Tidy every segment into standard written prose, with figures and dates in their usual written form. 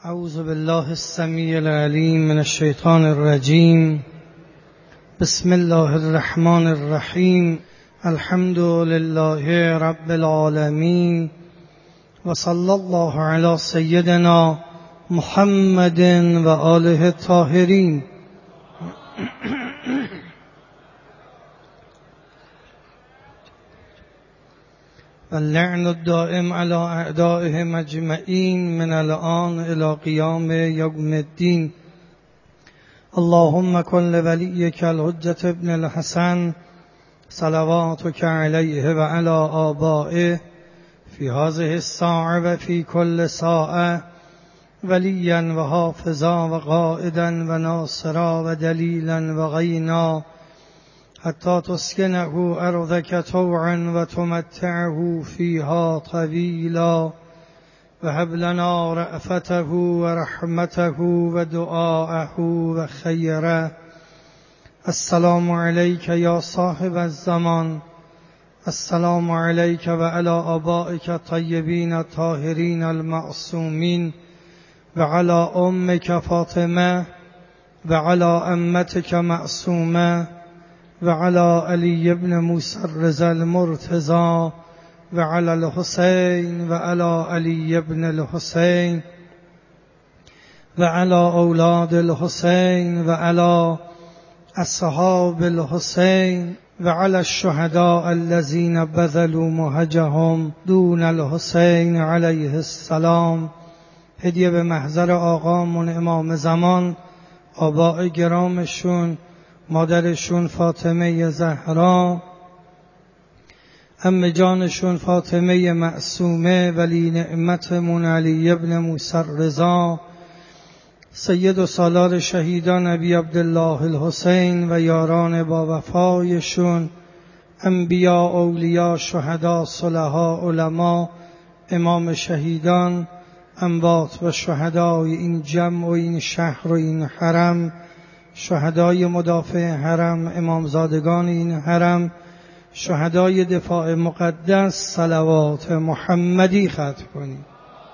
اعوذ بالله السمیع العلیم من الشیطان الرجیم. بسم الله الرحمن الرحیم. الحمد لله رب العالمین و صلی الله علی سیدنا محمد و آله الطاهرین. واللعن الدائم على اعدائهم اجمعین من الآن الى قیام یوم الدین. اللهم کن لولیک الحجة ابن الحسن صلواتک علیه و علی آبائه فی هذه الساعة و فی کل ساعة ولیا و حافظا و قائدا و ناصرا و دلیلا و غینا حتی تسکنه ارضک طوعا و تمتعه فیها طویلا و هب لنا رأفته و رحمته و دعاءه و خیره. السلام علیک یا صاحب الزمان. السلام علیک و علی آبائک الطیبین الطاهرین المعصومین و علی امک فاطمه و علی عمتک معصومه و علی علی بن موسی الرضا المرتضی و علی الحسین و علی علی بن الحسین و علی اولاد الحسین و علی اصحاب الحسین و علی الشهداء الذین بذلوا مهجهم دون الحسین علیه السلام. هدیه به محضر آقامون امام زمان، آباء گرامشون، مادرشون فاطمه زهرا، عمه جانشون فاطمه معصومه، ولی نعمتمون علی ابن موسی الرضا، سید و سالار شهیدان ابی عبدالله الحسین و یاران با وفایشون، انبیا، اولیا، شهدا، صلحا، علما، امام شهیدان، اموات و شهدای این جمع و این شهر و این حرم، شهدای مدافع حرم، امامزادگان این حرم، شهدای دفاع مقدس، صلوات محمدی ختم کنید.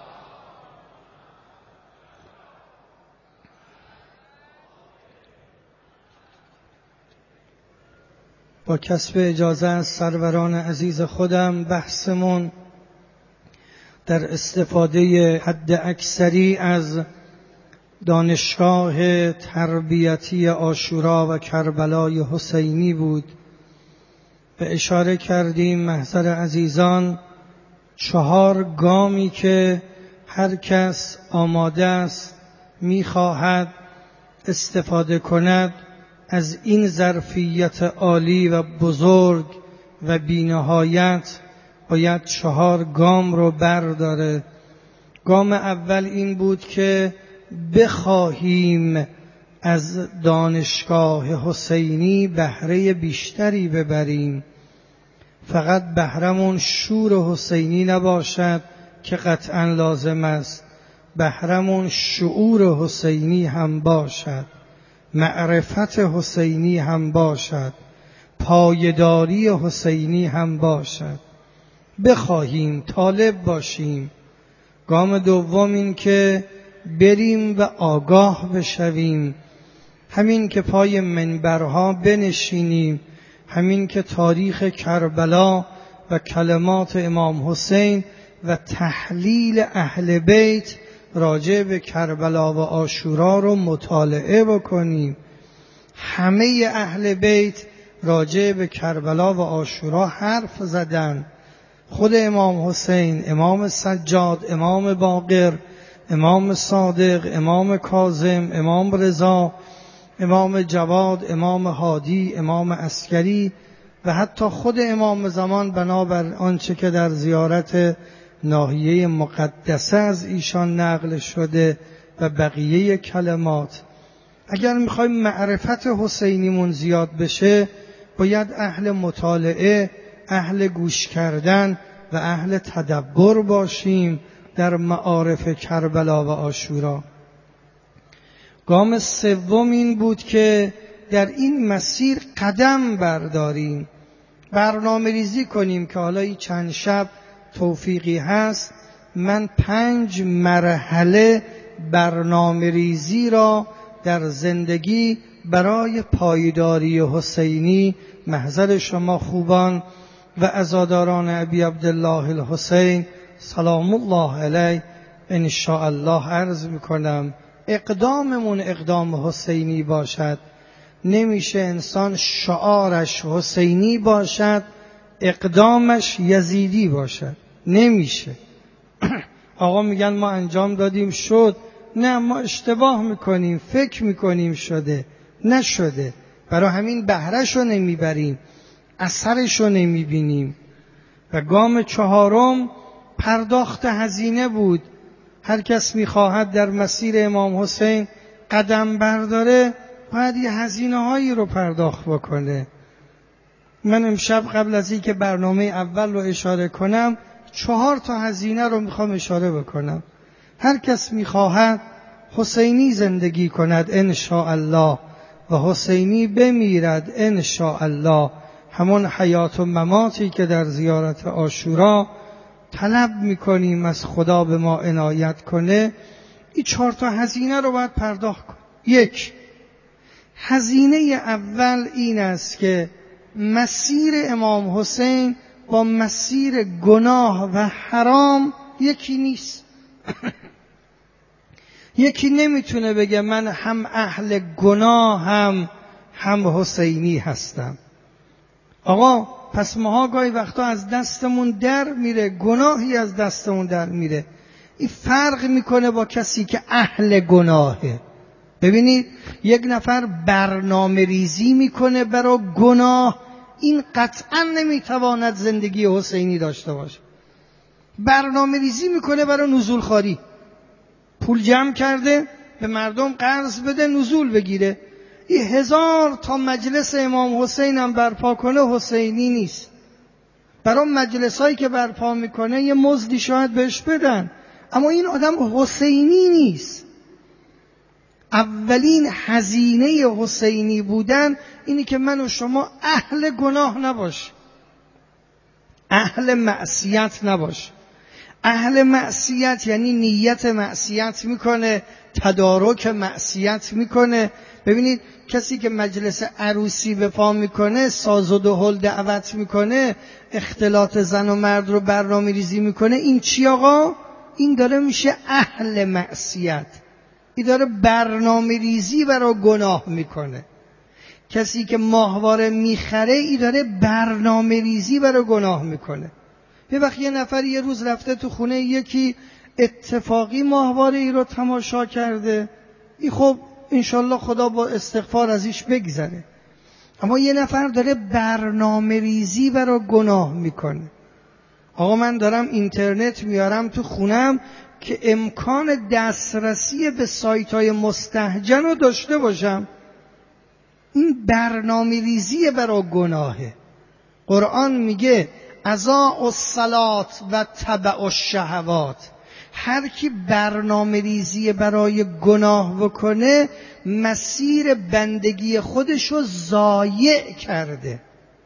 با کسب اجازه از سروران عزیز خودم، بحثمون در استفاده حد اکثری از دانشگاه تربیتی عاشورا و کربلای حسینی بود و اشاره کردیم محضر عزیزان 4 گامی که هر کس آماده است می‌خواهد استفاده کند از این ظرفیت عالی و بزرگ و بی‌نهایت باید 4 گام رو برداره. گام اول این بود که بخواهیم از دانشگاه حسینی بهره بیشتری ببریم. فقط بهرمون شور حسینی نباشد که قطعا لازم است، بهرمون شعور حسینی هم باشد، معرفت حسینی هم باشد، پایداری حسینی هم باشد. بخواهیم، طالب باشیم. گام دوم این که بریم و آگاه بشویم، همین که پای منبرها بنشینیم، همین که تاریخ کربلا و کلمات امام حسین و تحلیل اهل بیت راجع به کربلا و عاشورا رو مطالعه بکنیم. همه اهل بیت راجع به کربلا و عاشورا حرف زدن. خود امام حسین، امام سجاد، امام باقر، امام صادق، امام کاظم، امام رضا، امام جواد، امام هادی، امام عسکری و حتی خود امام زمان بنابر آنچه که در زیارت ناحیه مقدسه از ایشان نقل شده و بقیه کلمات. اگر میخوایم معرفت حسینیمون زیاد بشه، باید اهل مطالعه، اهل گوش کردن و اهل تدبر باشیم در معارف کربلا و عاشورا. گام سوم این بود که در این مسیر قدم برداریم، برنامه ریزی کنیم که حالا این چند شب توفیقی هست من 5 مرحله برنامه ریزی را در زندگی برای پایداری حسینی محضر شما خوبان و عزاداران ابی عبدالله الحسین سلام الله علیه ان شاء الله عرض میکنم. اقداممون اقدام حسینی باشد. نمیشه انسان شعارش حسینی باشد اقدامش یزیدی باشد، نمیشه. آقا میگن ما انجام دادیم شد، نه، ما اشتباه میکنیم، فکر میکنیم شده، نشده. برای همین بهرهشو نمیبریم، اثرشو نمیبینیم. و گام چهارم پرداخت هزینه بود. هر کس میخواهد در مسیر امام حسین قدم برداره باید یه هزینه هایی رو پرداخت بکنه. من امشب قبل از این که برنامه اول رو اشاره کنم 4 هزینه رو میخوام اشاره بکنم. هر کس میخواهد حسینی زندگی کند ان شاء الله و حسینی بمیرد ان شاء الله، همون حیات و مماتی که در زیارت عاشورا طلب میکنیم از خدا به ما عنایت کنه، این 4 هزینه رو باید پرداخت کن. 1. هزینه اول این است که مسیر امام حسین با مسیر گناه و حرام یکی نیست. یکی نمیتونه بگه من هم اهل گناه هم حسینی هستم. آقا پس ماها گاهی وقتا از دستمون در میره، گناهی از دستمون در میره. این فرق میکنه با کسی که اهل گناهه. ببینید یک نفر برنامه ریزی میکنه برای گناه، این قطعا نمیتواند زندگی حسینی داشته باشه. برنامه ریزی میکنه برای نزول خواری، پول جمع کرده به مردم قرض بده نزول بگیره. این 1000 تا مجلس امام حسین هم برپا کنه حسینی نیست. برای مجلسایی که برپا میکنه یه مزدی شاید بهش بدن، اما این آدم حسینی نیست. اولین هزینه حسینی بودن اینی که من و شما اهل گناه نباش، اهل معصیت نباش. اهل معصیت یعنی نیت معصیت میکنه، تدارک معصیت میکنه. ببینید کسی که مجلس عروسی به پا میکنه، ساز و دهل دعوت میکنه، اختلاط زن و مرد رو برنامه ریزی میکنه، این چی آقا؟ این داره میشه اهل معصیت، این داره برنامه ریزی برای گناه میکنه. کسی که ماهواره میخره این داره برنامه ریزی برای گناه میکنه. یه وقت یه نفر یه روز رفته تو خونه یکی اتفاقی ماهواره ای رو تماشا کرده، این خب انشالله خدا با استغفار ازش بگذره. اما یه نفر داره برنامه ریزی برای گناه میکنه. آقا من دارم اینترنت میارم تو خونم که امکان دسترسی به سایت‌های مستهجن رو داشته باشم، این برنامه ریزی برای گناهه. قرآن میگه اضاعوا الصلاة و تبعوا الشهوات. هر کی برنامه ریزی برای گناه بکنه مسیر بندگی خودشو ضایع کرده.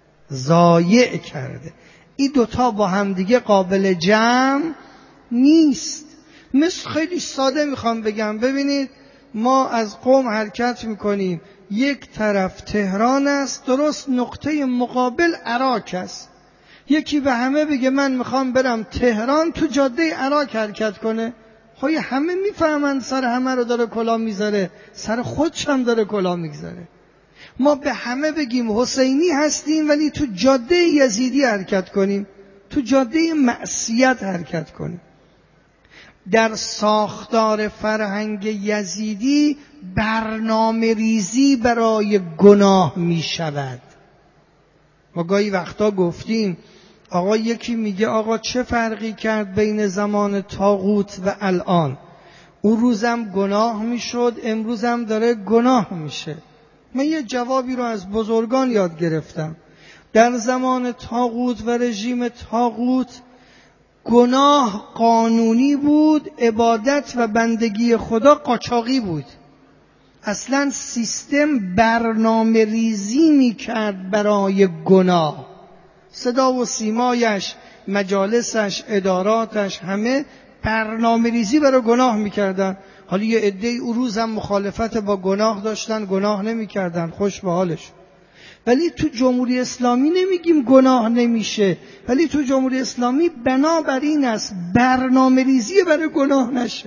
این دوتا با هم دیگه قابل جمع نیست. مثل خیلی ساده میخوام بگم، ببینید ما از قم حرکت میکنیم، یک طرف تهران است، درست نقطه مقابل عراق است. یکی به همه بگه من میخوام برم تهران، تو جاده عراق حرکت کنه، خب همه میفهمن سر همه رو داره کلاه میذاره، سر خودش هم داره کلاه میذاره. ما به همه بگیم حسینی هستیم ولی تو جاده یزیدی حرکت کنیم، تو جاده معصیت حرکت کنیم. در ساختار فرهنگ یزیدی برنامه ریزی برای گناه می شود. ما گاهی وقتا گفتیم آقا یکی میگه آقا چه فرقی کرد بین زمان طاغوت و الان؟ اون روزم گناه میشد، امروزم داره گناه میشه. من یه جوابی رو از بزرگان یاد گرفتم. در زمان طاغوت و رژیم طاغوت گناه قانونی بود، عبادت و بندگی خدا قاچاقی بود. اصلا سیستم برنامه ریزی میکرد برای گناه. صدا و سیمایش، مجالسش، اداراتش همه برنامه ریزی برای گناه میکردن. حالا یه عده‌ای اون روز هم مخالفت با گناه داشتن، گناه نمی‌کردن، خوش به حالش. ولی تو جمهوری اسلامی نمیگیم گناه نمیشه، ولی تو جمهوری اسلامی بنابر این است برنامه ریزی برای گناه نشه،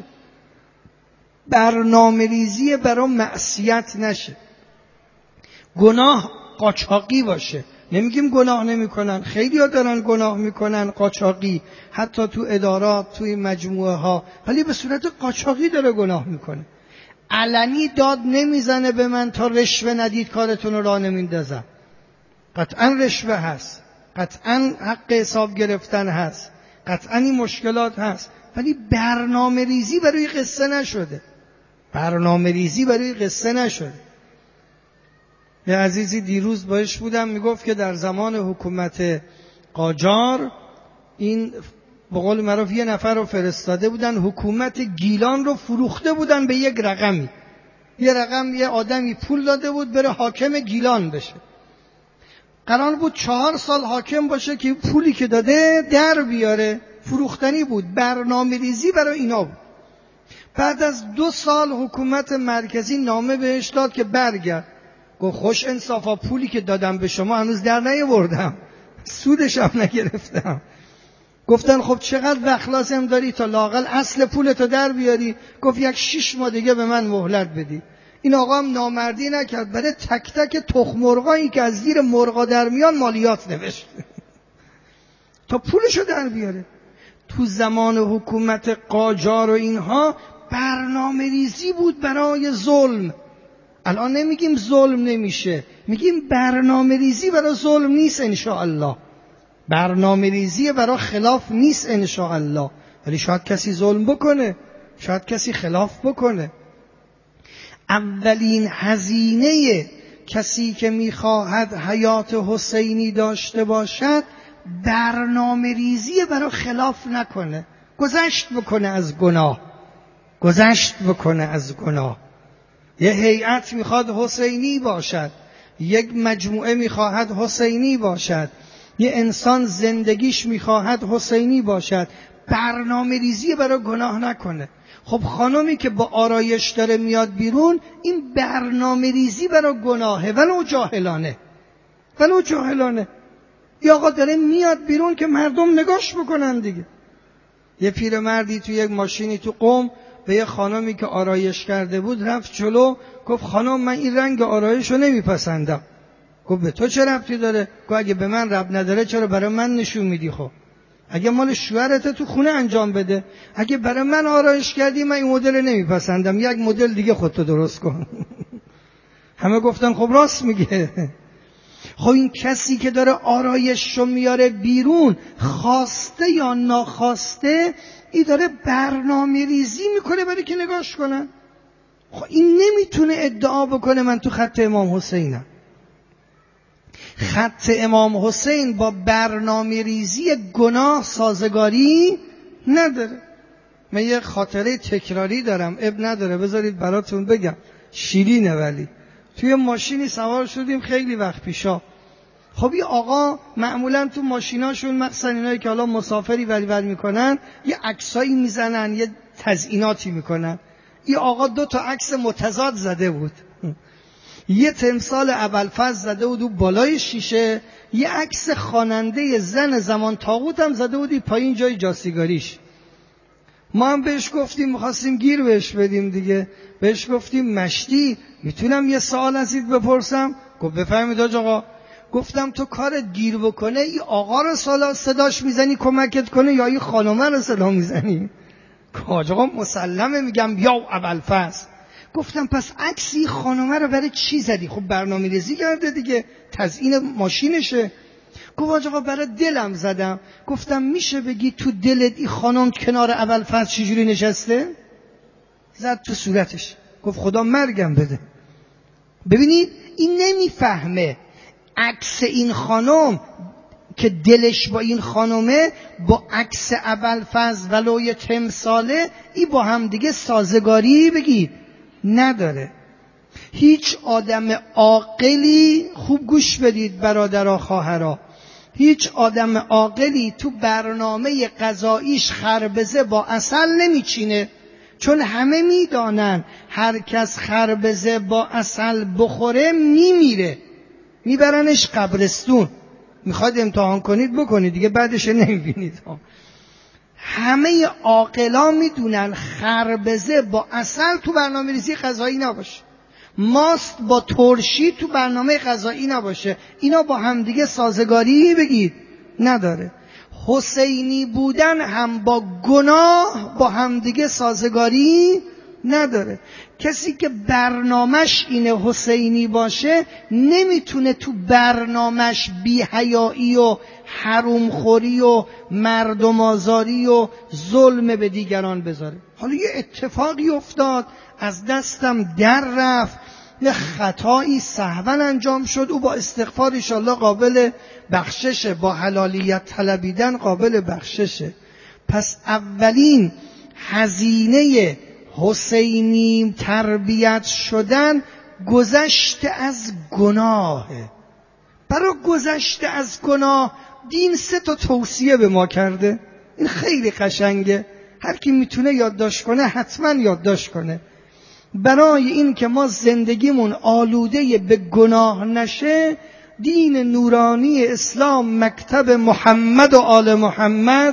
برنامه ریزی برای معصیت نشه، گناه قاچاقی باشه. نمیگیم گناه نمیکنن، خیلی ها دارن گناه میکنن قاچاقی، حتی تو ادارات، توی مجموعه ها، ولی به صورت قاچاقی داره گناه میکنه. علنی داد نمیزنه به من تا رشوه ندید کارتون رو راه نمیندازم. قطعا رشوه هست، قطعا حق حساب گرفتن هست، قطعا این مشکلات هست، ولی برنامه ریزی برای قصه نشده، برنامه ریزی برای قصه نشده. یه عزیزی دیروز باش بودم میگفت که در زمان حکومت قاجار این به قول معروف یه نفر رو فرستاده بودن حکومت گیلان رو فروخته بودن به یک رقمی، یه رقم یه آدمی پول داده بود بره حاکم گیلان بشه، قرار بود 4 سال حاکم باشه که پولی که داده در بیاره، فروختنی بود، برنامه ریزی برای اینا بود. بعد از 2 سال حکومت مرکزی نامه بهش داد که برگرد. گفت خوش انصافا پولی که دادم به شما هنوز در نیاوردم، سودش هم نگرفتم. گفتن خب چقدر وقت لازم داری تا لااقل اصل پولتو در بیاری؟ گفت 6 ماه دیگه به من مهلت بدی. این آقا هم نامردی نکرد، برای تک تک تخم مرغایی که از زیر مرغا در میان مالیات نوشت تا پولشو در بیاره. تو زمان حکومت قاجار و اینها برنامه ریزی بود برای ظلم. الان نمیگیم ظلم نمیشه، میگیم برنامه ریزی برای ظلم نیست انشاءالله، برنامه ریزی برای خلاف نیست انشاءالله، ولی شاید کسی ظلم بکنه، شاید کسی خلاف بکنه. اولین هزینه کسی که میخواهد حیات حسینی داشته باشد برنامه ریزی برای خلاف نکنه، گذشت بکنه از گناه، گذشت بکنه از گناه. یه هیئت میخواد حسینی باشد، یک مجموعه میخواهد حسینی باشد، یه انسان زندگیش میخواهد حسینی باشد، برنامه ریزی برای گناه نکنه. خب خانمی که با آرایش داره میاد بیرون، این برنامه ریزی برای گناهه، ولو جاهلانه، ولو جاهلانه. یا آقا داره میاد بیرون که مردم نگاش بکنن دیگه. یه پیرمردی تو یک ماشینی تو قم به یه خانمی که آرایش کرده بود رفت جلو، گفت خانم من این رنگ آرایش رو نمیپسندم. گفت به تو چه ربطی داره؟ گفت اگه به من ربط نداره چرا برای من نشون میدی؟ خب اگه مال شوهرت تو خونه انجام بده، اگه برای من آرایش کردی من این مدل نمیپسندم، یک مدل دیگه خودتو درست کن. همه گفتن خب راست میگه. خب این کسی که داره آرایششو میاره بیرون، خواسته یا ناخواسته، این داره برنامه ریزی میکنه برای که نگاش کنن. خب این نمیتونه ادعا بکنه من تو خط امام حسینم. خط امام حسین با برنامه ریزی گناه سازگاری نداره. من یه خاطره تکراری دارم، اب نداره بذارید براتون بگم، شیرینه. ولی توی ماشینی سوار شدیم خیلی وقت پیشا. خب یه آقا معمولا تو ماشیناشون مثلا اینایی که حالا مسافری ور میکنن یه عکسایی میزنن، یه تزییناتی میکنن. یه آقا 2 تا عکس متضاد زده بود، یه تمثال ابوالفضل زده بود و بالای شیشه، یه عکس خواننده زن زمان طاغوت هم زده بودی پایین جای جاسیگاریش. ما هم بهش گفتیم، می‌خواستیم گیر بهش بدیم دیگه، بهش گفتیم مشتی میتونم یه سوال ازت بپرسم؟ گفت بفرمایید حاج آقا. گفتم تو کارت گیر بکنه این آقا رو صداش میزنی کمکت کنه یا این خانومه رو صدا میزنی؟ حاج آقا مسلمه میگم یا ابوالفضل. گفتم پس عکسی خانومه رو برای چی زدی؟ خب برنامه ریزی کرده دیگه، تزیین ماشینشه. گفت حاج آقا برای دلم زدم. گفتم میشه بگی تو دلت این خانم کنار ابوالفضل چجوری نشسته؟ زد تو صورتش. گفت خدا مرگم بده. ببینید این نمیفهمه عکس این خانم که دلش با این خانمه با عکس ابوالفضل ولو یه تمثاله، این با هم دیگه سازگاری بگید نداره. هیچ آدم عاقلی، خوب گوش بدید برادرها خواهرها، هیچ آدم عاقلی تو برنامه غذاییش خربزه با عسل نمیچینه، چون همه میدانن هر کس خربزه با عسل بخوره میمیره، میبرنش قبرستون. میخواد امتحان کنید بکنید دیگه، بعدش نمیبینید. همه عاقلا میدونن خربزه با عسل تو برنامه‌ریزی غذایی نباشه، ماست با ترشی تو برنامه غذایی نباشه. اینا با همدیگه سازگاری بگید نداره. حسینی بودن هم با گناه با همدیگه سازگاری نداره. کسی که برنامش اینه حسینی باشه نمیتونه تو برنامش بی‌حیایی و حرومخوری و مردم آزاری و ظلم به دیگران بذاره. حالا یه اتفاقی افتاد، از دستم در رفت، یه خطایی سهوا انجام شد، او با استغفار انشالله قابل بخششه، با حلالیت طلبیدن قابل بخششه. پس اولین هزینه حسینی تربیت شدن گذشته از گناهه. برای گذشته از گناه دین 3 توصیه به ما کرده. این خیلی قشنگه، هر کی میتونه یادداشت کنه حتما یادداشت کنه. برای این که ما زندگیمون آلوده به گناه نشه، دین نورانی اسلام، مکتب محمد و آل محمد،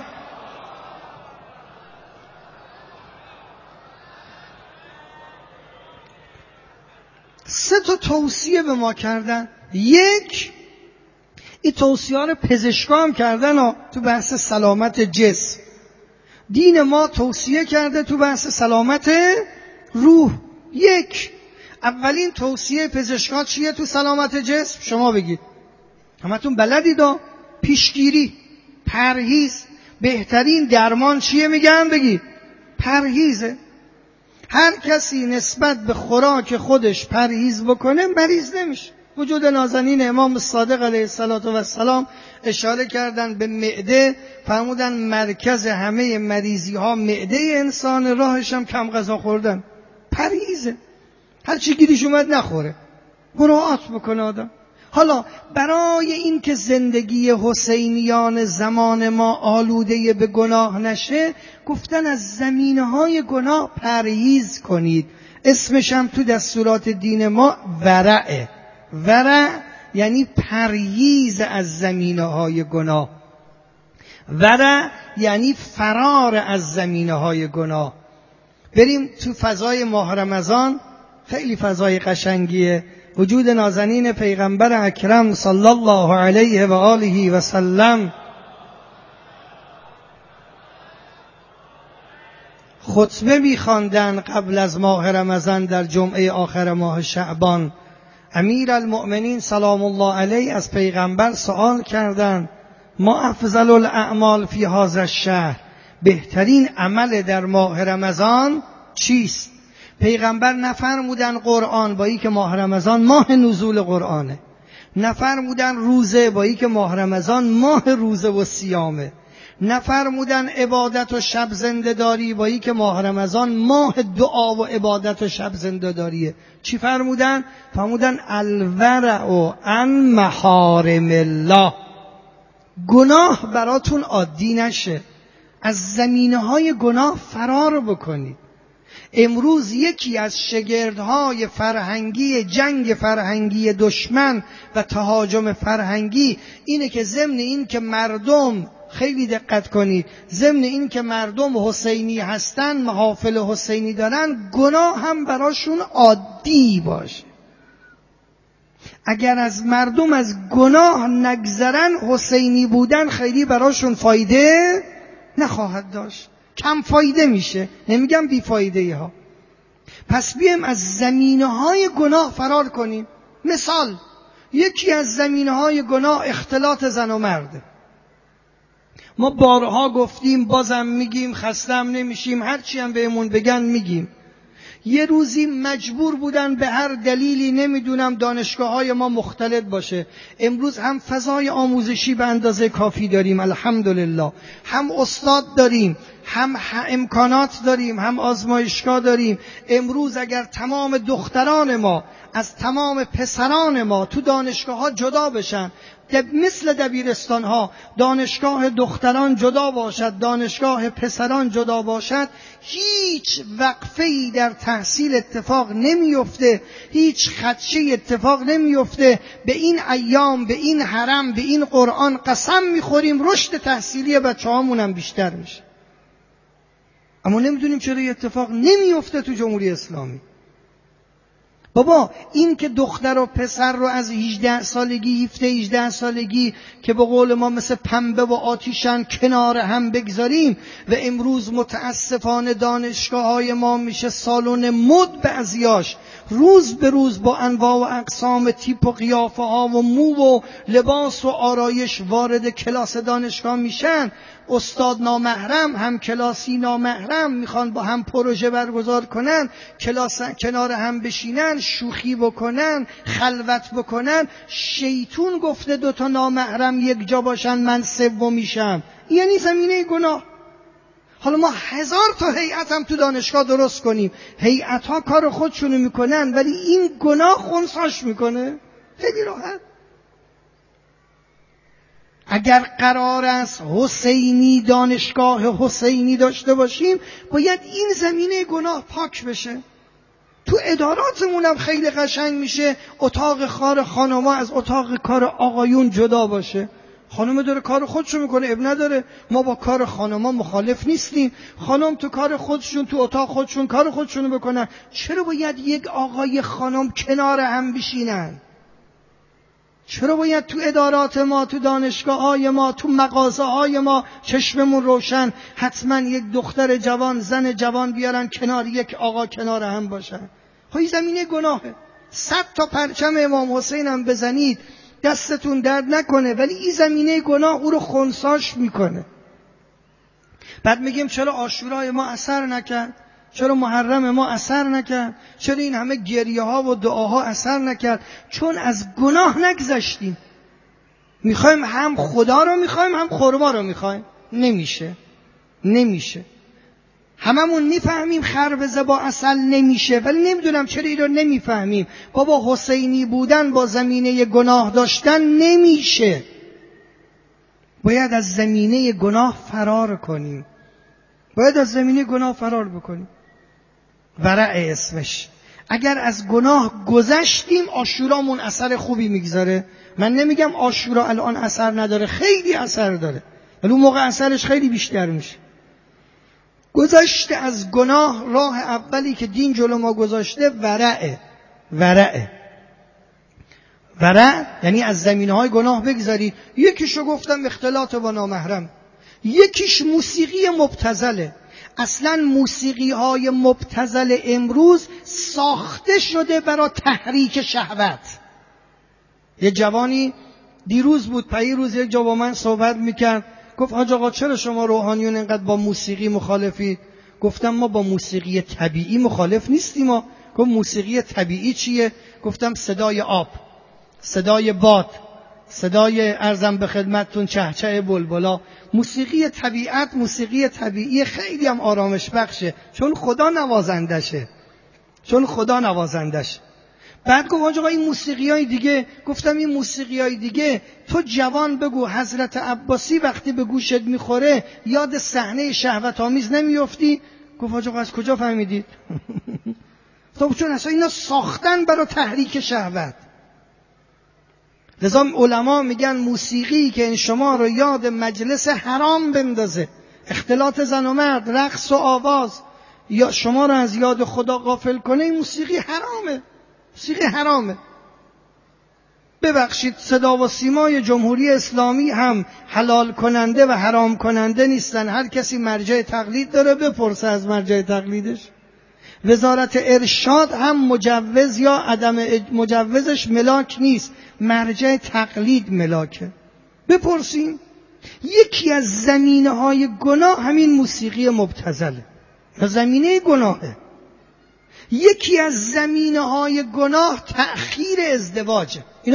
سه تا توصیه به ما کردن. یک، این توصیه ها رو پزشکا هم کردن تو بحث سلامت جسم. دین ما توصیه کرده تو بحث سلامت روح. یک، اولین توصیه پزشکا چیه تو سلامت جسم؟ شما بگید، همتون بلدید. پیشگیری، پرهیز. بهترین درمان چیه میگن؟ بگید پرهیزه. هر کسی نسبت به خوراک خودش پرهیز بکنه مریض نمیشه. وجود نازنین امام صادق علیه السلام اشاره کردن به معده، فرمودن مرکز همه مریضی ها معده انسان، راهش هم کم غذا خوردن. پرهیزه، هر چی گیرش اومد نخوره، مراعات بکنه آدم. حالا برای این که زندگی حسینیان زمان ما آلوده به گناه نشه، گفتن از زمینه‌های گناه پرهیز کنید. اسمش هم تو دستورات دین ما ورعه. ورع یعنی پرهیز از زمینه‌های گناه. ورع یعنی فرار از زمینه‌های گناه. بریم تو فضای ماه رمضان، خیلی فضای قشنگیه. وجود نازنین پیغمبر اکرم صلی الله علیه و آله و سلم خطبه می‌خواندن قبل از ماه رمضان در جمعه آخر ماه شعبان. امیرالمؤمنین سلام الله علیه از پیغمبر سوال کردند: ما افضل الاعمال فی هذا الشهر، بهترین عمل در ماه رمضان چیست؟ پیغمبر نفرمودن قرآن، با اینکه ماه رمضان ماه نزول قرآنه. نفرمودن روزه، با اینکه ماه رمضان ماه روزه و صیامه. نفرمودن عبادت و شب زنده داری، با اینکه ماه رمضان ماه دعا و عبادت و شب زنده داریه. چی فرمودن؟ فرمودن الورع عن محارم الله. گناه براتون عادی نشه، از زمینه‌های گناه فرار بکنید. امروز یکی از شگردهای فرهنگی جنگ فرهنگی دشمن و تهاجم فرهنگی اینه که ضمن این که مردم، خیلی دقت کنید، ضمن این که مردم حسینی هستن، محافل حسینی دارن، گناه هم براشون عادی باشه. اگر از مردم از گناه نگذرن، حسینی بودن خیلی براشون فایده نخواهد داشت، کم فایده میشه، نمیگم بی فایده ها. پس بیایم از زمینه‌های گناه فرار کنیم. مثال، یکی از زمینه‌های گناه اختلاط زن و مرده. ما بارها گفتیم، بازم میگیم، خستم نمیشیم، هرچی هم بهمون بگن میگیم. یه روزی مجبور بودن به هر دلیلی، نمیدونم، دانشگاه‌های ما مختلط باشه. امروز هم فضای آموزشی به اندازه کافی داریم الحمدلله، هم استاد داریم، هم امکانات داریم، هم آزمایشگاه داریم. امروز اگر تمام دختران ما از تمام پسران ما تو دانشگاه‌ها جدا بشن، مثل دبیرستان ها دانشگاه دختران جدا باشد، دانشگاه پسران جدا باشد، هیچ وقفه‌ای در تحصیل اتفاق نمیفته، هیچ خدشه اتفاق نمیفته. به این ایام، به این حرم، به این قرآن قسم میخوریم رشد تحصیلی بچه‌هامون هم بیشتر میشه. اما نمیدونیم چرا این اتفاق نمیفته تو جمهوری اسلامی. بابا این که دختر و پسر رو از 18 سالگی 17-18 سالگی که به قول ما مثل پنبه و آتیشن کنار هم بگذاریم و امروز متاسفانه دانشگاه‌های ما میشه سالن مد، بعضیاش روز به روز با انواع و اقسام تیپ و قیافه ها و مو و لباس و آرایش وارد کلاس دانشگاه میشن. استاد نامحرم، هم کلاسی نامحرم، میخوان با هم پروژه برگزار کنن، کلاس کنار هم بشینن، شوخی بکنن، خلوت بکنن. شیطون گفته 2 نامحرم یک جا باشن من سومیشم. یعنی زمینه گناه. حالا ما 1000 هیئت هم تو دانشگاه درست کنیم، هیئت ها کار خودشونو میکنن، ولی این گناه خنثاش میکنه. خیلی راحت. اگر قرار است حسینی دانشگاه حسینی داشته باشیم، باید این زمینه گناه پاک بشه. تو اداراتمون هم خیلی قشنگ میشه اتاق کار خانما از اتاق کار آقایون جدا باشه. خانم داره کار خودشو میکنه، اب نداره، ما با کار خانما مخالف نیستیم. خانم تو کار خودشون، تو اتاق خودشون کار خودشونو بکنن. چرا باید یک آقای خانم کنار هم بشینن؟ چرا باید تو ادارات ما، تو دانشگاه‌های ما، تو مغازه‌های ما چشممون روشن حتما یک دختر جوان، زن جوان بیارن کنار یک آقا کنار هم باشن؟ این زمینه گناهه. 100 پرچم امام حسین هم بزنید دستتون درد نکنه، ولی این زمینه گناه او رو خنثاش میکنه. بعد میگیم چرا عاشورای ما اثر نکرد؟ چرا محرم ما اثر نکرد؟ چرا این همه گریه ها و دعاها اثر نکرد؟ چون از گناه نگذشتیم. میخوایم هم خدا رو میخوایم هم خرما رو میخوایم. نمیشه. هممون میفهمیم خربزه با عسل نمیشه، ولی نمیدونم چرا این رو نمیفهمیم. بابا حسینی بودن با زمینه گناه داشتن نمیشه. باید از زمینه گناه فرار کنیم. بکنیم. ورع اسمش. اگر از گناه گذشتیم عاشورامون اثر خوبی میگذاره. من نمیگم عاشورا الان اثر نداره، خیلی اثر داره، ولی اون موقع اثرش خیلی بیشتر میشه. گذشته از گناه، راه اولی که دین جلو ما گذاشته ورع یعنی از زمینه‌های گناه بگذارید. یکیشو گفتم اختلاط با نامحرم، یکیش موسیقی مبتذله. اصلا موسیقی‌های مبتذل امروز ساخته شده برای تحریک شهوت. یه جوانی دیروز بود پیروز یک جا با من صحبت میکرد، گفت حاج آقا چرا شما روحانیون اینقدر با موسیقی مخالفید؟ گفتم ما با موسیقی طبیعی مخالف نیستیم. ما گفت موسیقی طبیعی چیه؟ گفتم صدای آب، صدای باد، صدای ارزم به خدمتتون چهچه بلبلا. موسیقی طبیعت، موسیقی طبیعی خیلی هم آرامش بخشه، چون خدا نوازندشه. بعد گفت آقا این موسیقیای دیگه. گفتم این موسیقیای دیگه تو جوان بگو حضرت عباسی وقتی به گوشت میخوره یاد صحنه شهوت آمیز نمیافتی؟ گفت آقا از کجا فهمیدید؟ خب چون اصلا اینا ساختن برای تحریک شهوت. لذا علما میگن موسیقی که این شما رو یاد مجلس حرام بندازه، اختلاط زن و مرد، رقص و آواز، یا شما رو از یاد خدا غافل کنه، این موسیقی حرامه. ببخشید صدا و سیمای جمهوری اسلامی هم حلال کننده و حرام کننده نیستن. هر کسی مرجع تقلید داره، بپرسه از مرجع تقلیدش. وزارت ارشاد هم مجوز یا عدم مجوزش ملاک نیست، مرجع تقلید ملاکه. بپرسیم. یکی از زمینه‌های گناه همین موسیقی مبتذله، زمینه گناهه. یکی از زمینه‌های گناه تأخیر ازدواجه. اینا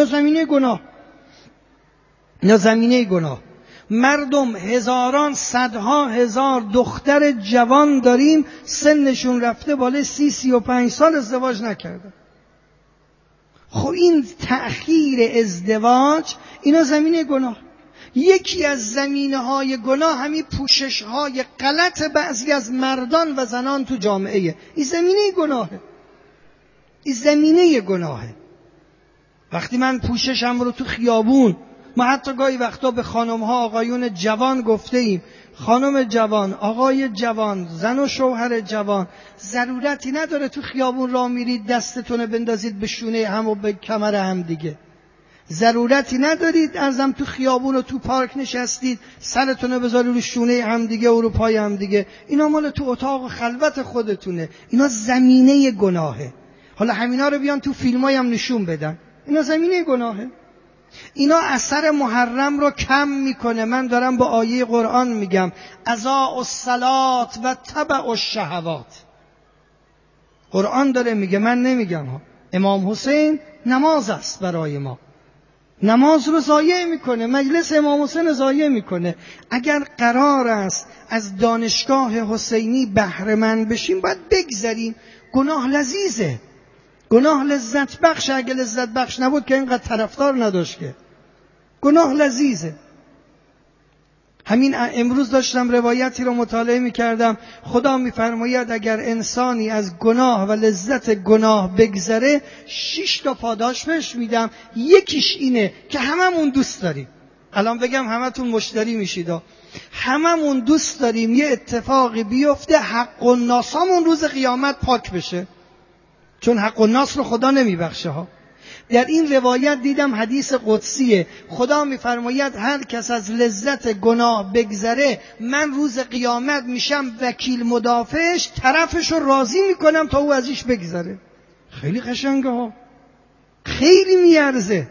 زمینه گناه. مردم هزاران، صدها هزار دختر جوان داریم سنشون رفته بالای 30-35 سال ازدواج نکردن. خب این تأخیر ازدواج اینا زمینه گناه. یکی از زمینه‌های گناه همین پوشش‌های غلط بعضی از مردان و زنان تو جامعه. این زمینه گناهه. این زمینه گناهه. وقتی من پوششم رو تو خیابون، ما حتی گاهی وقتا به خانم‌ها آقایون جوان گفته ایم خانم جوان، آقای جوان، زن و شوهر جوان، ضرورتی نداره تو خیابون راه میرید دستتون بندازید به شونه هم و به کمر هم دیگه. ضرورتی ندارید ازم تو خیابون و تو پارک نشستید سرتون بذارید رو شونه هم دیگه و رو پای هم دیگه. اینا مال تو اتاق و خلوت خودتونه. اینا زمینه گناهه. حالا همینا رو بیان تو فیلمای هم نشون بدن. اینا زمینه گناهه. اینا اثر محرم رو کم میکنه. من دارم با آیه قرآن میگم اضاء الصلاة و تبع الشهوات. قرآن داره میگه، من نمیگم ها. امام حسین نماز است برای ما، نماز رو ضایع میکنه، مجلس امام حسین ضایع میکنه. اگر قرار است از دانشگاه حسینی بهره مند بشیم باید بگذریم. گناه لذیذه، گناه لذت بخش. اگه لذت بخش نبود که اینقدر طرفدار نداشت که. گناه لذیذه. همین امروز داشتم روایتی رو مطالعه میکردم. خدا میفرماید اگر انسانی از گناه و لذت گناه بگذره 6 تا پاداش بهش میدم. یکیش اینه که هممون دوست داریم، الان بگم همتون مشتری میشید، هممون دوست داریم یه اتفاقی بیفته حق الناسامون روز قیامت پاک بشه، چون حق الناس رو خدا نمیبخشه ها. در این روایت دیدم حدیث قدسیه. خدا میفرماید هر کس از لذت گناه بگذره من روز قیامت میشم وکیل مدافعش، طرفش رو راضی میکنم تا او ازش بگذره. خیلی قشنگه ها، خیلی میارزه.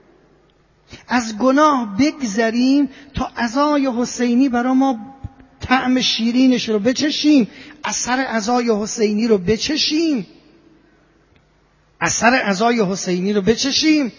از گناه بگذریم تا عزای حسینی برای ما طعم شیرینش رو بچشیم، اثر عزای حسینی رو بچشیم، اثر عزای حسینی رو بچشیم.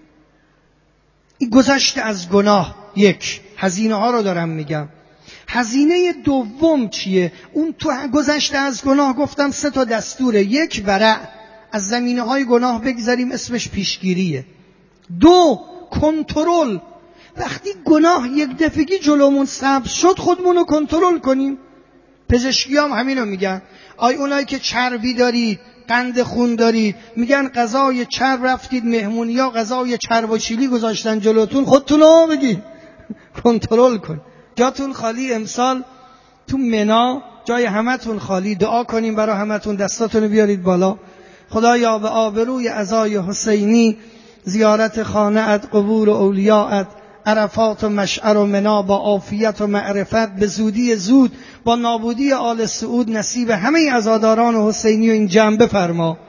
این گذشته از گناه. یک، هزینه ها رو دارم میگم. هزینه دوم چیه؟ اون تو گذشته از گناه گفتم 3 تا دستوره. یک، ورع، از زمینه های گناه بگذاریم، اسمش پیشگیریه. 2، کنترل. وقتی گناه یک دفعگی جلومون سبز شد خودمون رو کنترل کنیم. پزشکی هم همینو میگن. اونایی که چربی دارید، قند خون دارید، میگن غذای چرب رفتید مهمونی ها غذای چرب و چیلی گذاشتن جلوتون، خودتون رو بگید کنترل کن. جاتون خالی امسال تو منا، جای همتون خالی. دعا کنیم برای همتون، دستاتون بیارید بالا. خدایا به آبروی عزای حسینی، زیارت خانه‌ات، قبور اولیاءت، عرفات و مشعر و منا با عافیت و معرفت به زودی زود با نابودی آل سعود نصیب همه عزاداران حسینی و این جمع بفرما.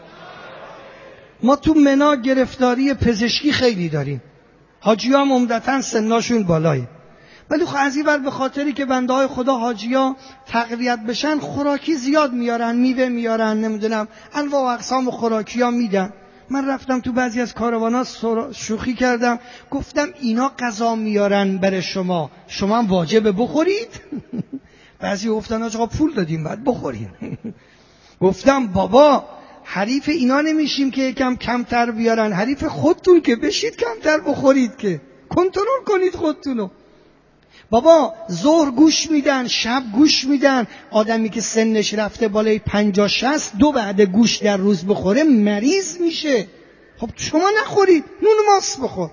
ما تو منا گرفتاری پزشکی خیلی داریم، حاجی‌ها عمدتاً سناشون بالایی، ولی از این ور به خاطری که بنده های خدا حاجی‌ها تقویت بشن خوراکی زیاد میارن، میوه میارن، نمیدونم انواع و اقسام خوراکی‌ها میدن. من رفتم تو بعضی از کاروانا شوخی کردم، گفتم اینا غذا میارن برای شما، شما هم واجبه بخورید؟ بعضی گفتن آقا پول دادیم بعد بخوریم. گفتم بابا حریف اینا نمیشیم که یکم کمتر بیارن، حریف خودتون که بشید کمتر بخورید، که کنترل کنید خودتونو. بابا ظهر گوش میدن، شب گوش میدن. آدمی که سنش رفته بالای 50-60 2 وعده گوش در روز بخوره مریض میشه. خب شما نخورید، نون ماست بخور،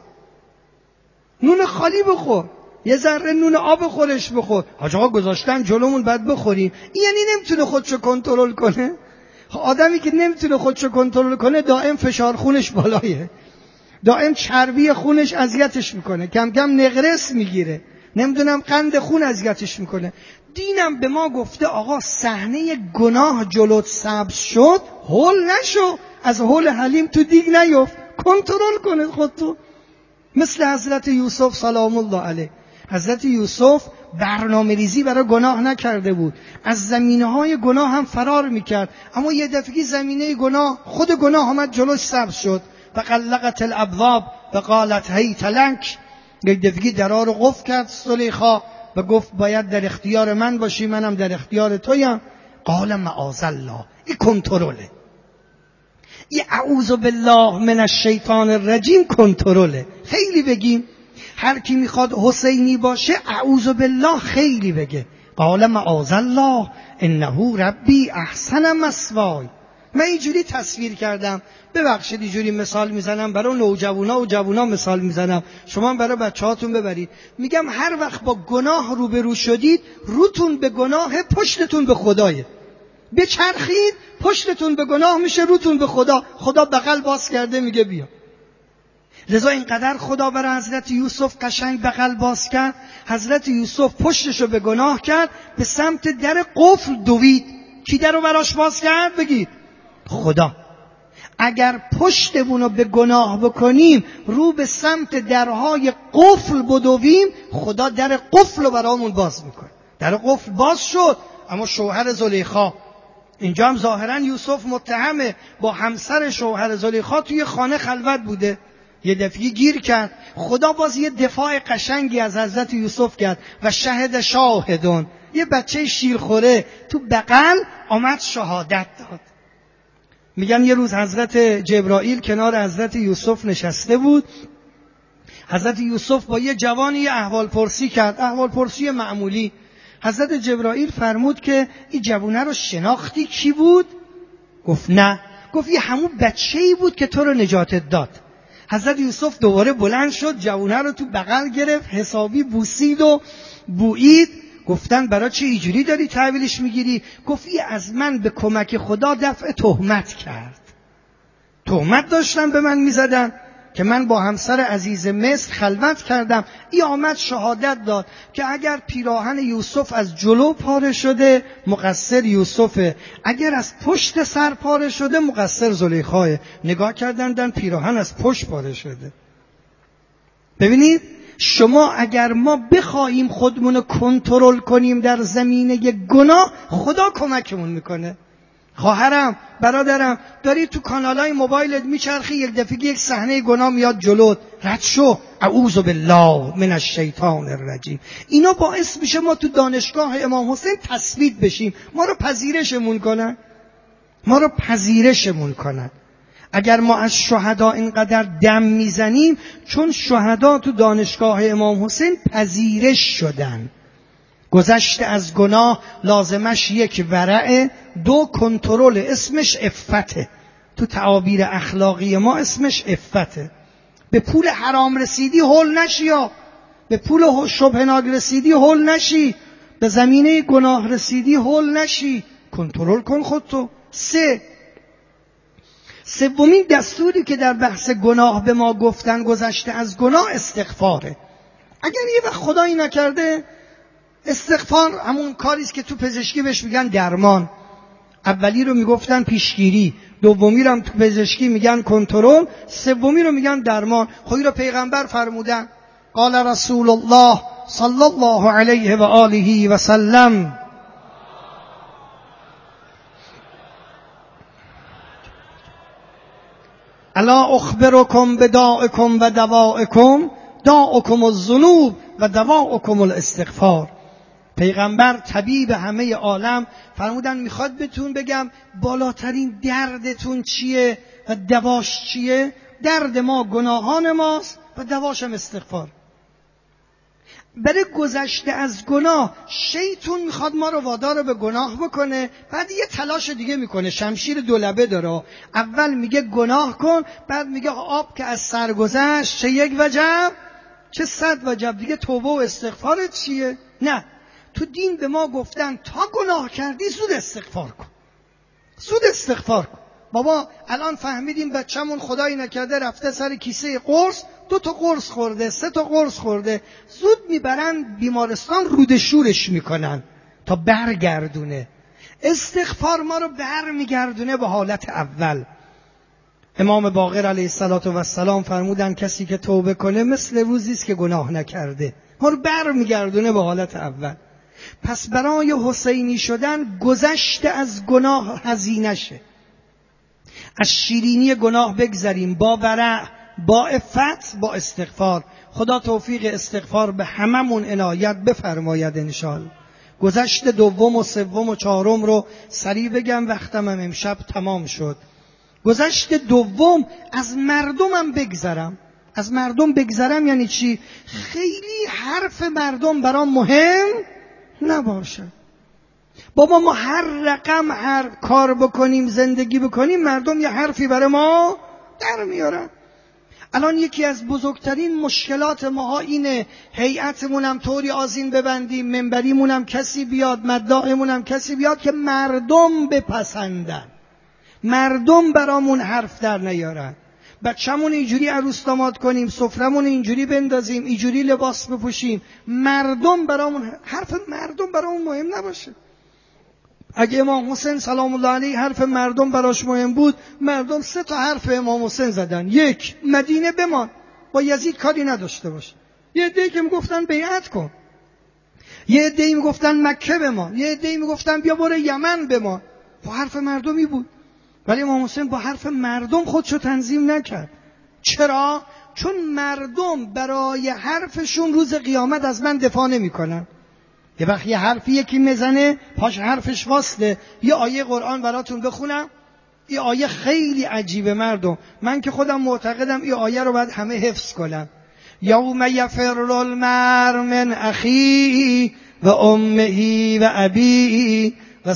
نون خالی بخور، یه ذره نون آب خورش بخور. حاج آقا گذاشتن جلومون بعد بخوریم. یعنی نمیتونه خودشو کنترل کنه. آدمی که نمیتونه خودشو کنترل کنه دائم فشار خونش بالایه، دائم چربی خونش اذیتش میکنه، کم کم نقرس میگیره، نمیدونم قند خون اذیتش میکنه. دینم به ما گفته آقا صحنه گناه جلوت سبز شد هول نشو، از هول حلیم تو دیگ نیفت، کنترل کنید خودتو. مثل حضرت یوسف سلام الله علیه. حضرت یوسف برنامه ریزی برای گناه نکرده بود، از زمینه های گناه هم فرار میکرد، اما یه دفعه زمینه گناه، خود گناه آمد جلوش سبز شد. فغلقت الابواب و قالت هیت لک، یک دفعه درا رو قفل کرد زلیخا و گفت باید در اختیار من باشی، منم در اختیار تویم. قال معاذ الله. این کنترله. این اعوذ بالله من الشیطان الرجیم کنترله. خیلی بگیم. هر کی میخواد حسینی باشه اعوذ بالله خیلی بگه. قال معاذ الله انه ربی احسن مثوای. من اینجوری تصویر کردم، ببخشید اینجوری مثال میزنم برای نوجوانا و جوانا مثال میزنم، شما برای بچه‌هاتون ببرید. میگم هر وقت با گناه روبرو شدید، روتون به گناه، پشتتون به خدایه. بچرخید پشتتون به گناه میشه، روتون به خدا. خدا بغل باز کرده میگه بیا. لذا اینقدر خدا برای حضرت یوسف قشنگ بغل باز کرد. حضرت یوسف پشتشو به گناه کرد، به سمت در قفل دوید. کی درو براش باز کرد؟ بگید خدا. اگر پشتمونو به گناه بکنیم، رو به سمت درهای قفل بدویم، خدا در قفل رو برامون باز میکنه. در قفل باز شد، اما شوهر زلیخا، اینجا هم ظاهرا یوسف متهمه، با همسر شوهر زلیخا توی خانه خلوت بوده، یه دفعه گیر کرد. خدا باز یه دفاع قشنگی از حضرت یوسف کرد. و شهد شاهدون، یه بچه شیرخوره تو بغل آمد شهادت داد. میگن یه روز حضرت جبرائیل کنار حضرت یوسف نشسته بود. حضرت یوسف با یه جوانی احوال پرسی کرد، احوال پرسی معمولی. حضرت جبرائیل فرمود که این جوونه رو شناختی کی بود؟ گفت نه. گفت یه همون بچه‌ای بود که تو رو نجاتت داد. حضرت یوسف دوباره بلند شد، جوونه رو تو بغل گرفت، حسابی بوسید و بویید. گفتن برای چه اینجوری داری تحویلش میگیری؟ گفت این از من به کمک خدا دفع تهمت کرد. تهمت داشتن به من میزدن که من با همسر عزیز مصر خلوت کردم. این آمد شهادت داد که اگر پیراهن یوسف از جلو پاره شده مقصر یوسفه، اگر از پشت سر پاره شده مقصر زلیخاه. نگاه کردن پیراهن از پشت پاره شده. ببینید شما اگر ما بخواهیم خودمونو کنترل کنیم در زمینه گناه، خدا کمکمون میکنه. خواهرم، برادرم، داری تو کانالای موبایلت میچرخی، یک دفعه یک صحنه گناه میاد جلوت، رد شو، اعوذ بالله من الشیطان الرجیم. اینا باعث میشه ما تو دانشگاه امام حسین تثبیت بشیم، ما رو پذیرشمون کنن. اگر ما از شهدا اینقدر دم میزنیم، چون شهدا تو دانشگاه امام حسین پذیرش شدن. گذشته از گناه لازمش یک ورع، دو کنترل، اسمش عفته. تو تعابیر اخلاقی ما اسمش عفته. به پول حرام رسیدی هول نشی، یا به پول شبهناک رسیدی هول نشی، به زمینه گناه رسیدی هول نشی، کنترل کن خودتو. سومین دستوری که در بحث گناه به ما گفتن گذشته از گناه استغفاره. اگر یه وقت خدایی نکرده، استغفار همون کاریست که تو پزشکی بهش میگن درمان. اولی رو میگفتن پیشگیری، دومی رو هم تو پزشکی میگن کنترل، سومی رو میگن درمان. خودی رو پیغمبر فرمودن، قال رسول الله صلی الله علیه و آله و سلم، الا اخبرکم بدائکم و دوائکم، داؤکم الذنوب و دواؤکم الاستغفار. پیغمبر طبیب همه عالم فرمودن میخواد بهتون بگم بالاترین دردتون چیه و دواش چیه؟ درد ما گناهان ماست و دواش هم استغفار. برای گذشته از گناه شیطان میخواد ما رو وادار به گناه بکنه، بعد یه تلاش دیگه میکنه، شمشیر دولبه داره. اول میگه گناه کن، بعد میگه آب که از سر گذشت چه یک وجب چه 100 وجب، دیگه توبه و استغفارت چیه؟ نه، تو دین به ما گفتن تا گناه کردی زود استغفار کن. بابا الان فهمیدیم بچه‌مون خدایی نکرده رفته سر کیسه قرص، 2 تا قرص خورده، 3 تا قرص خورده، زود میبرن بیمارستان روده شورش میکنن تا برگردونه. استغفار ما رو برمیگردونه به حالت اول. امام باقر علیه السلام فرمودن کسی که توبه کنه مثل روزی است که گناه نکرده. ما رو برمیگردونه به حالت اول. پس برای حسینی شدن گذشته از گناه هزینه شه. از شیرینی گناه بگذریم، با ورع، با عفت، با استغفار. خدا توفیق استغفار به هممون عنایت بفرماید انشاءالله. گذشت دوم و سوم و چهارم رو سریع بگم، وقتم هم امشب تمام شد. گذشت دوم از مردمم بگذرم. از مردم بگذرم یعنی چی؟ خیلی حرف مردم برام مهم نباشه. بابا ما هر رقم هر کار بکنیم زندگی بکنیم مردم یه حرفی برای ما در میارن. الان یکی از بزرگترین مشکلات ماها اینه، هیئتمونم طوری آذین ببندیم، منبریمونم کسی بیاد، مداحمونم کسی بیاد که مردم بپسندن، مردم برامون حرف در نیارن. بچه‌مون اینجوری عروس داماد کنیم، سفرمون اینجوری بندازیم، اینجوری لباس بپوشیم، مردم برامون، حرف مردم برامون مهم نباشه. اگه امام حسین سلام الله علیه حرف مردم براش مهم بود، مردم 3 تا حرف امام حسین زدن. 1 مدینه بمان، با یزید کاری نداشته باش. یه عده‌ای که میگفتن بیعت کن، یه عده‌ای میگفتن مکه بمان، یه عده‌ای میگفتن بیا برو یمن بمان. با حرف مردمی بود. ولی امام حسین با حرف مردم خودشو تنظیم نکرد. چرا؟ چون مردم برای حرفشون روز قیامت از من دفاع نمی‌کنن. یه وقت یه حرفی یکی میزنه پاش حرفش واسطه. یه آیه قرآن براتون بخونم. این آیه خیلی عجیبه مردم. من که خودم معتقدم این آیه رو باید همه حفظ کنم. یوم یفر المرء من اخیه و امه و ابیه و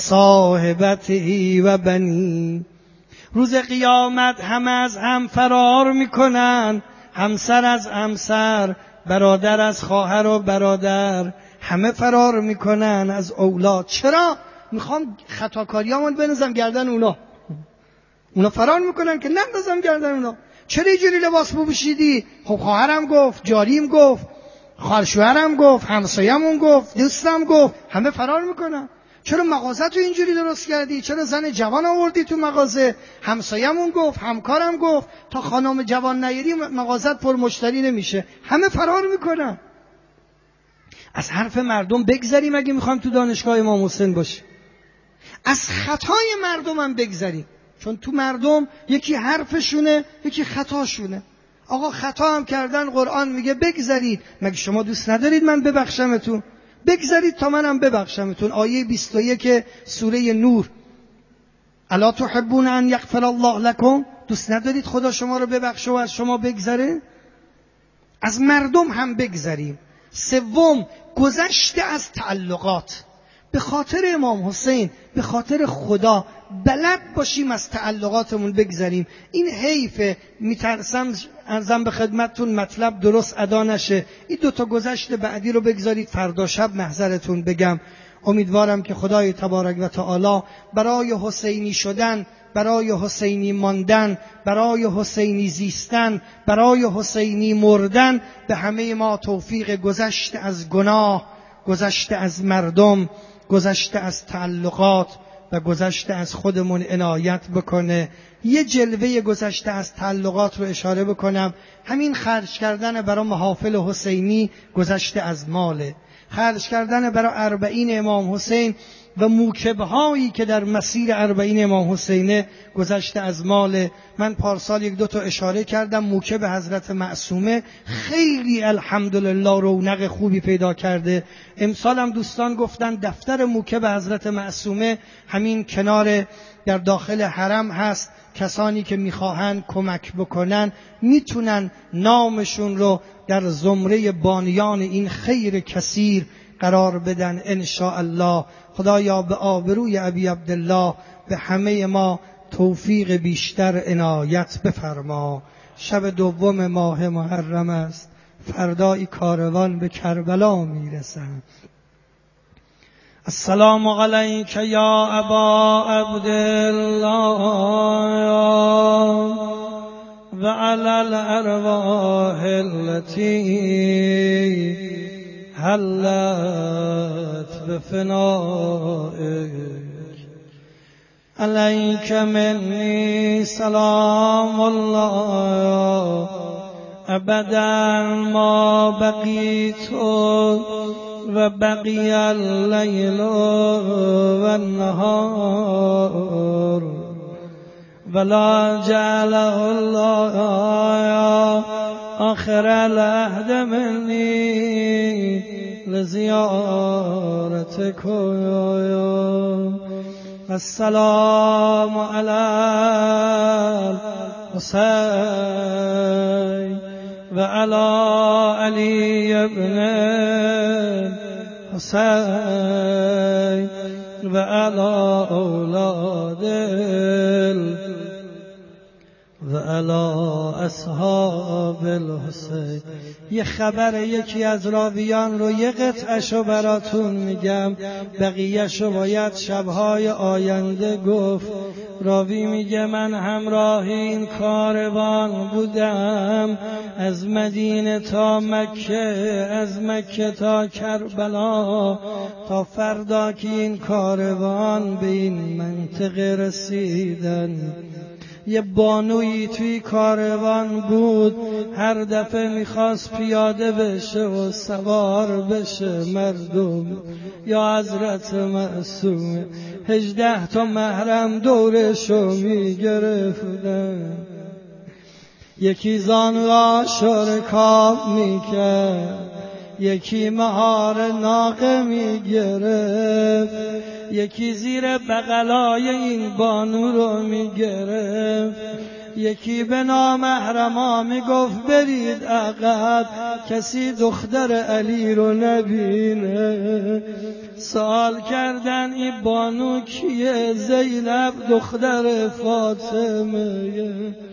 صاحبته و بنی. روز قیامت همه از هم فرار میکنن، همسر از همسر، برادر از خواهر و برادر، همه فرار میکنن از اولاد. چرا؟ میخوام خطاکاریامون بنزم گردن اونا فرار میکنن که نندازم گردن اونا. چرا اینجوری لباس بپوشیدی؟ خب خواهرم گفت، جاریم گفت، خواهرشوهرم گفت، همسایه‌مون گفت، دوستم گفت، همه فرار میکنن. چرا مغازه تو اینجوری درست کردی؟ چرا زن جوان آوردی تو مغازه؟ همسایه‌مون گفت، همکارم گفت، تا خانم جوان نیاری مغازت پر مشتری نمیشه. همه فرار میکنن. از حرف مردم بگذریم اگه میخوایم تو دانشگاه امام حسین باشیم. از خطای مردم هم بگذریم، چون تو مردم یکی حرفشونه یکی خطاشونه. آقا خطا هم کردن، قرآن میگه بگذرید. مگه شما دوست ندارید من ببخشمتون؟ بگذرید تا منم ببخشمتون. آیه 21 سوره نور. الا تحبون ان یغفر الله لكم؟ دوست ندارید خدا شما رو ببخشه و از شما بگذره؟ از مردم هم بگذریم. سوم، گذشته از تعلقات. به خاطر امام حسین، به خاطر خدا بلد باشیم از تعلقاتمون بگذریم. این حیفه. میترسم ارزم به خدمتتون مطلب درست ادا نشه. این 2 تا گذشته بعدی رو بگذارید فردا شب محضرتون بگم. امیدوارم که خدای تبارک و تعالی برای حسینی شدن، برای حسینی ماندن، برای حسینی زیستن، برای حسینی مردن به همه ما توفیق گذشته از گناه، گذشته از مردم، گذشته از تعلقات و گذشته از خودمون عنایت بکنه. یه جلوه گذشته از تعلقات رو اشاره بکنم. همین خرج کردن برای محافل حسینی گذشته از ماله. خرج کردن برای 40 امام حسین و موکبهایی که در مسیر 40 امام حسینه گذشته از مال. من پارسال 1-2 تا اشاره کردم. موکب حضرت معصومه خیلی الحمدلله رونق خوبی پیدا کرده. امسال هم دوستان گفتن دفتر موکب حضرت معصومه همین کنار در داخل حرم هست. کسانی که میخواهند کمک بکنن میتونن نامشون رو در زمره بانیان این خیر کثیر قرار بدن ان شاء الله. خدایا به آبروی ابی عبدالله به همه ما توفیق بیشتر عنایت بفرما. شب 2 ماه محرم است. فردای کاروان به کربلا میرسند. السلام علیک یا ابا عبدالله و علی الارواح التي حلت بفنائك. علیک منی سلام الله ابدا ما بقیت و بقی اللیل و النهار ولا جعله الله آخر العهد منی لزیارتکم. السلام علی حسین و علی علی ابن حسین و علی اولاد و علی اصحاب الحسین. یه خبر یکی از راویان رو یه قطعشو براتون میگم، بقیهشو باید شبهای آینده گفت. راوی میگه من همراه این کاروان بودم از مدینه تا مکه، از مکه تا کربلا، تا فردا که این کاروان به این منطقه رسیدن. یه بانویی توی کاروان بود، هر دفعه میخواست پیاده بشه و سوار بشه مردم. یا حضرت معصومه 18 تا محرم دورشو میگرفتن، یکی زانوهاش رکاب میکرد، یکی مهار ناقه میگرفت، یکی زیر بغلای این بانو رو میگرفت، یکی به نامحرما میگفت برید عقب کسی دختر علی رو نبینه. سوال کردن این بانو کیه؟ زینب دختر فاطمه.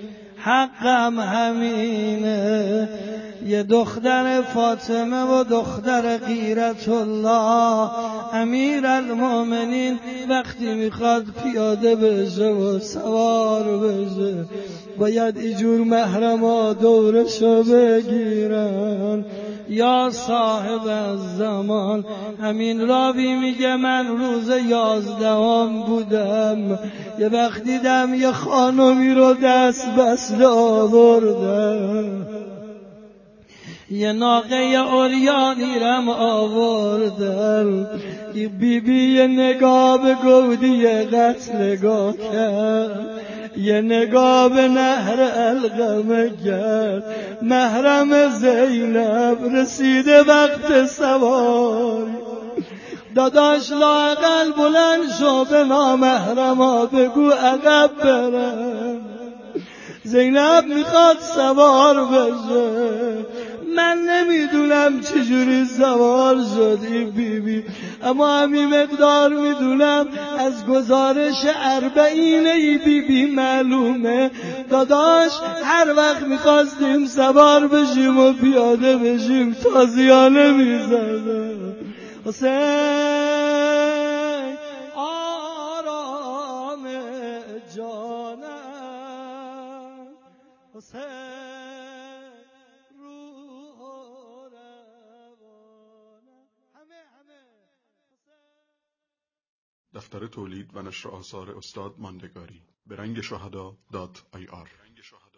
حقم همینه، یه دختر فاطمه و دختر غیرت الله امیر المؤمنین وقتی میخواد پیاده بشه و سوار بشه باید اینجور محرما دورشو بگیرن. یا صاحب الزمان. همین راوی میگه من روز 11 بودم، یه وقت دیدم یه خانمی رو دست بسته آوردم، یه ناقه عریانی رم آوردن، یه بیبی یه نگاه به گودی قتلگاه کرد، یه نگاه به نهر القمه کرد. محرم زینب رسیده وقت سواری، داداش لااقل بلند شو به نامحرما بگو عقب برم. زینب میخواد سوار بشه، من نمیدونم چجوری سوار شدی بیبی، اما همین مقدار میدونم از گزارش 40 بیبی معلومه داداش هر وقت میخواستیم سوار بشیم و پیاده بشیم تازیانه میزدن. حسین آرام جانم، حسین روح و روانم. دفتر تولید و نشر آثار استاد ماندگاری. برنگ شهدا .ir